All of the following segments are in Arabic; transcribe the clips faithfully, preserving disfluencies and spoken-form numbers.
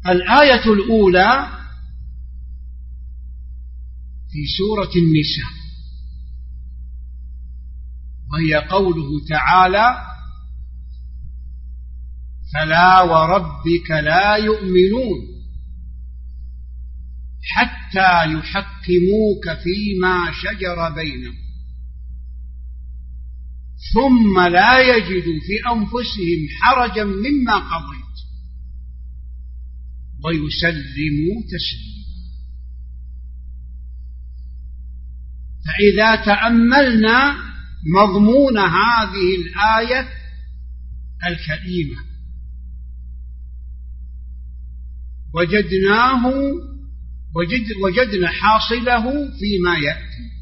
الآية الأولى في سورة النساء، وهي قوله تعالى: فلا وربك لا يؤمنون حتى يحكموك فيما شجر بينهم ثم لا يجدوا في أنفسهم حرجا مما قضيت ويسلموا تسليما. فإذا تأملنا مضمون هذه الآية الكريمة وجدناه وجد وجدنا حاصله فيما يأتي.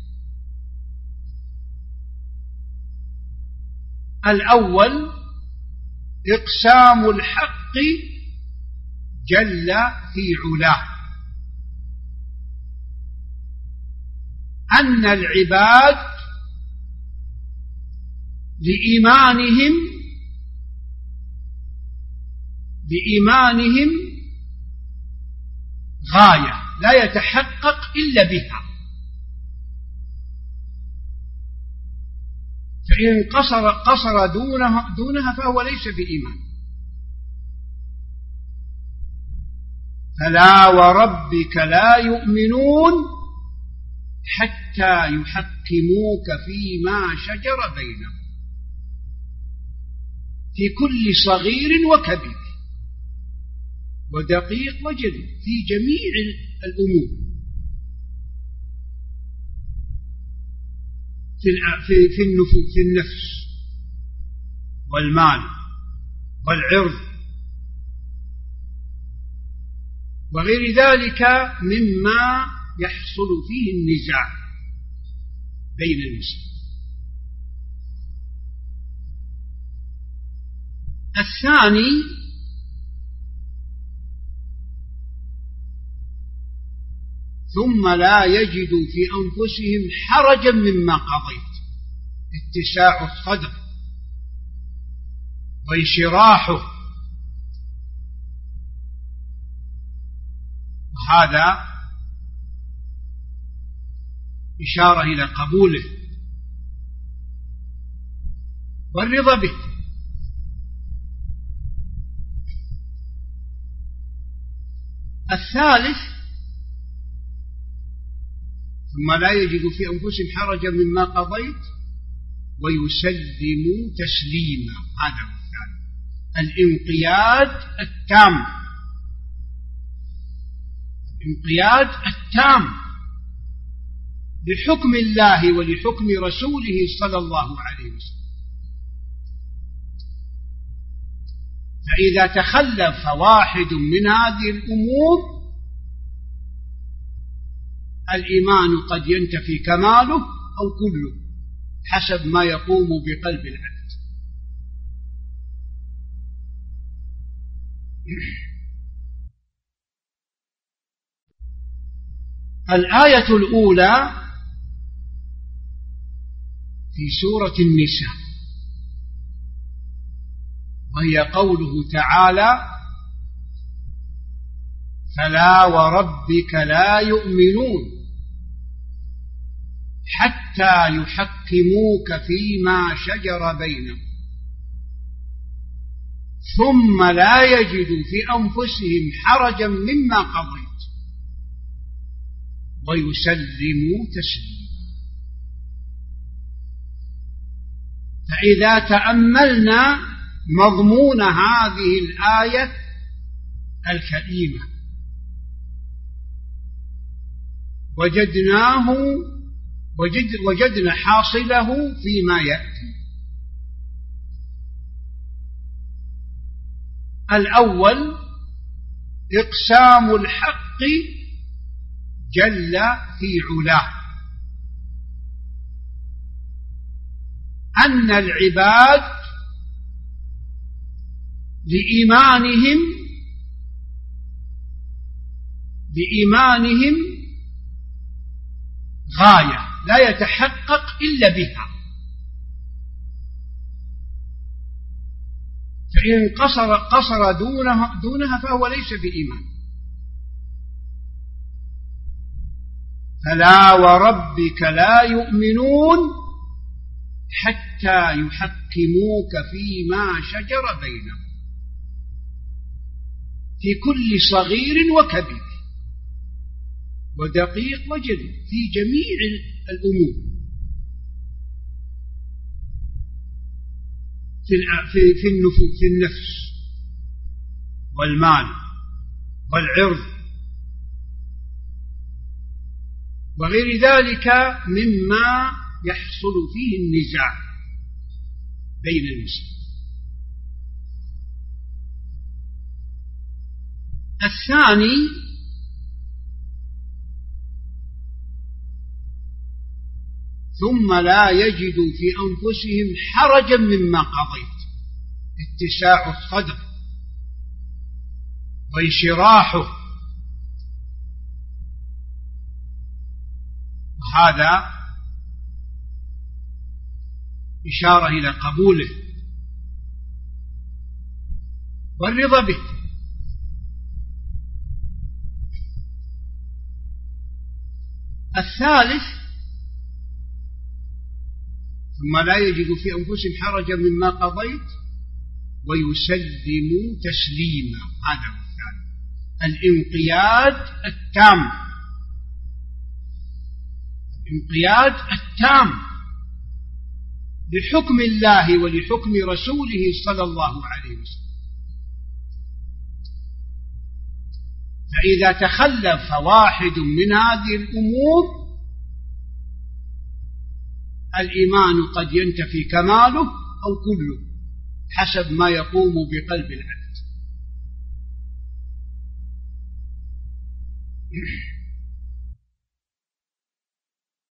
الأول إقسام الحق جل في علاه أن العباد لإيمانهم لإيمانهم غاية لا يتحقق إلا بها، فإن قصر, قصر دونها, دونها فهو ليس بإيمان. فلا وربك لا يؤمنون حتى يحكموك فيما شجر بينهم في كل صغير وكبير ودقيق وجليل في جميع الأمور، في في النفوس في النفس والمال والعرض وغير ذلك مما يحصل فيه النزاع بين المسلمين. الثاني ثم لا يجدوا في أنفسهم حرجا مما قضيت، اتساع الصدر وانشراحه، وهذا إشارة إلى قبوله والرضا به. الثالث ثم لا يجد في أنفسهم حرجا مما قضيت ويسلموا تسليما، هذا هو الثالث، الانقياد التام، الانقياد التام لحكم الله ولحكم رسوله صلى الله عليه وسلم. فإذا تخلف واحد من هذه الأمور الإيمان قد ينتفي كماله أو كله حسب ما يقوم بقلب العبد. الآية الأولى في سورة النساء، وهي قوله تعالى: فلا وربك لا يؤمنون حتى يحكموك فيما شجر بينهم ثم لا يجدوا في أنفسهم حرجا مما قضيت ويسلموا تسليما. فإذا تأملنا مضمون هذه الآية الكريمة وجدناه وجد وجدنا حاصله فيما يأتي. الأول إقسام الحق جل في علاه أن العباد لإيمانهم لإيمانهم غاية لا يتحقق إلا بها، فإن قصر, قصر دونها, دونها فهو ليس بإيمان. فلا وربك لا يؤمنون حتى يحكموك فيما شجر بينهم في كل صغير وكبير ودقيق وجليل، في جميع الأمور، في في النفوس، في النفس والمال والعرض وغير ذلك مما يحصل فيه النزاع بين المسلمين. الثاني ثم لا يجدوا في أنفسهم حرجا مما قضيت، اتساع الصدر وانشراحه، وهذا إشارة إلى قبوله والرضا به. الثالث ثم لا يجد في أنفسهم حرجا مما قضيت ويسلموا تسليما، هذا هو الثالث، الانقياد التام، الانقياد التام لحكم الله ولحكم رسوله صلى الله عليه وسلم. فإذا تخلف واحد من هذه الأمور الإيمان قد ينتفي كماله أو كله حسب ما يقوم بقلب العبد.